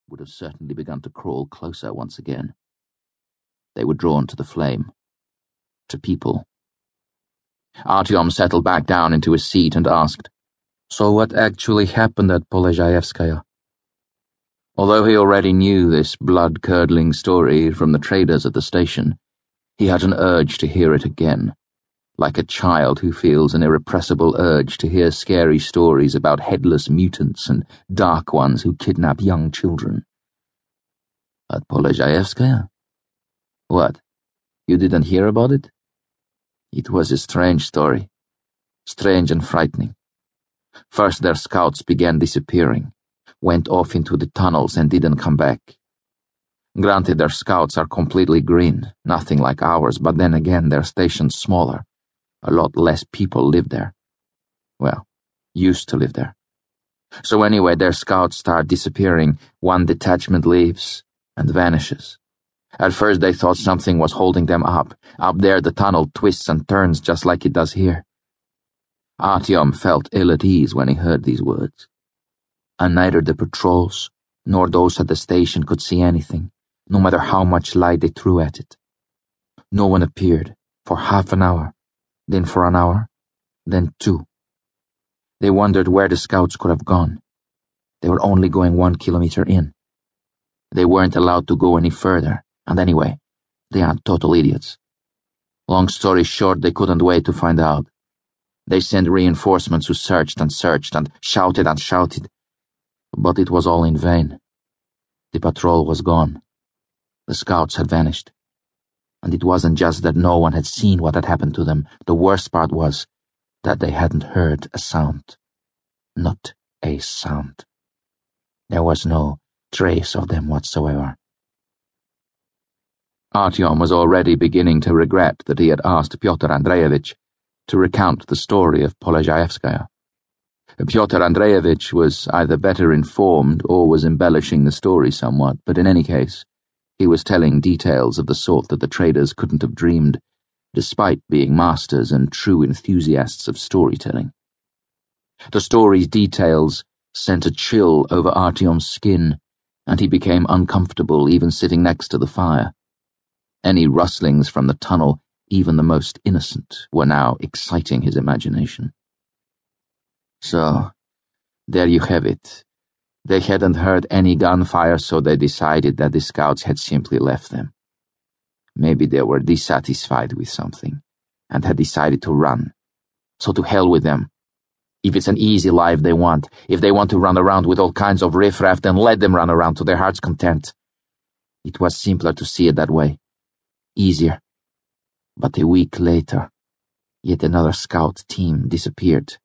would have certainly begun to crawl closer once again. They were drawn to the flame, to people. Artyom settled back down into his seat and asked, "So what actually happened at Polezhaevskaya?" Although he already knew this blood-curdling story from the traders at the station, he had an urge to hear it again, like a child who feels an irrepressible urge to hear scary stories about headless mutants and dark ones who kidnap young children. At Polezhaevskaya? What, you didn't hear about it? It was a strange story, strange and frightening. First their scouts began disappearing, went off into the tunnels and didn't come back. Granted, their scouts are completely green, nothing like ours, but then again their station's smaller. A lot less people live there. Well, used to live there. So anyway, their scouts start disappearing. One detachment leaves and vanishes. At first they thought something was holding them up. Up there the tunnel twists and turns just like it does here. Artyom felt ill at ease when he heard these words. And neither the patrols nor those at the station could see anything, no matter how much light they threw at it. No one appeared for half an hour, then for an hour, then 2. They wondered where the scouts could have gone. They were only going 1 kilometer in. They weren't allowed to go any further, and anyway, they aren't total idiots. Long story short, they couldn't wait to find out. They sent reinforcements who searched and shouted and shouted, but it was all in vain. The patrol was gone. The scouts had vanished. And it wasn't just that no one had seen what had happened to them. The worst part was that they hadn't heard a sound. Not a sound. There was no trace of them whatsoever. Artyom was already beginning to regret that he had asked Pyotr Andreevich to recount the story of Polezhaevskaya. Pyotr Andreevich was either better informed or was embellishing the story somewhat, but in any case, he was telling details of the sort that the traders couldn't have dreamed, despite being masters and true enthusiasts of storytelling. The story's details sent a chill over Artyom's skin, and he became uncomfortable even sitting next to the fire. Any rustlings from the tunnel, even the most innocent, were now exciting his imagination. So, there you have it. They hadn't heard any gunfire, so they decided that the scouts had simply left them. Maybe they were dissatisfied with something, and had decided to run. So to hell with them. If it's an easy life they want, if they want to run around with all kinds of riffraff, then let them run around to their heart's content. It was simpler to see it that way. Easier. But a week later, yet another scout team disappeared.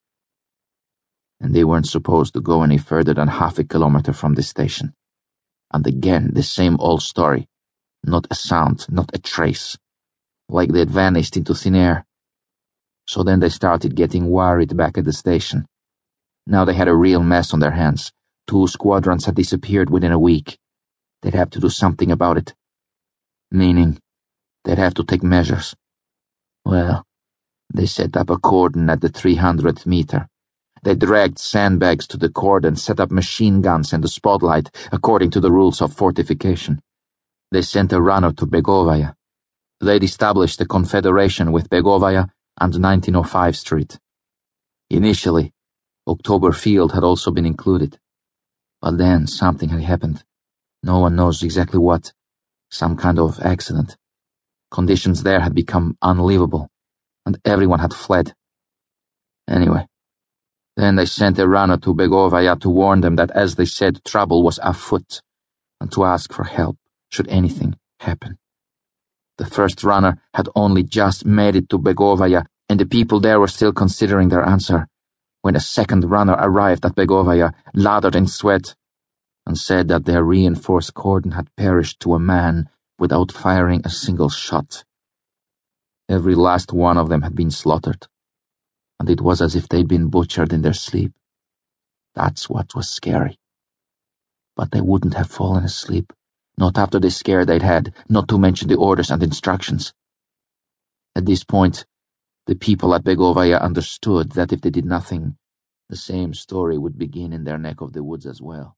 And they weren't supposed to go any further than half a kilometer from the station. And again, the same old story. Not a sound, not a trace. Like they'd vanished into thin air. So then they started getting worried back at the station. Now they had a real mess on their hands. 2 squadrons had disappeared within a week. They'd have to do something about it. Meaning, they'd have to take measures. Well, they set up a cordon at the 300th meter. They dragged sandbags to the cordon, set up machine guns and a spotlight, according to the rules of fortification. They sent a runner to Begovaya. They'd established a confederation with Begovaya and 1905 Street. Initially, October Field had also been included. But then something had happened. No one knows exactly what. Some kind of accident. Conditions there had become unlivable, and everyone had fled. Anyway, then they sent a runner to Begovaya to warn them that, as they said, trouble was afoot, and to ask for help should anything happen. The first runner had only just made it to Begovaya, and the people there were still considering their answer, when a second runner arrived at Begovaya, lathered in sweat, and said that their reinforced cordon had perished to a man without firing a single shot. Every last one of them had been slaughtered, and it was as if they'd been butchered in their sleep. That's what was scary. But they wouldn't have fallen asleep, not after the scare they'd had, not to mention the orders and instructions. At this point, the people at Begovaya understood that if they did nothing, the same story would begin in their neck of the woods as well.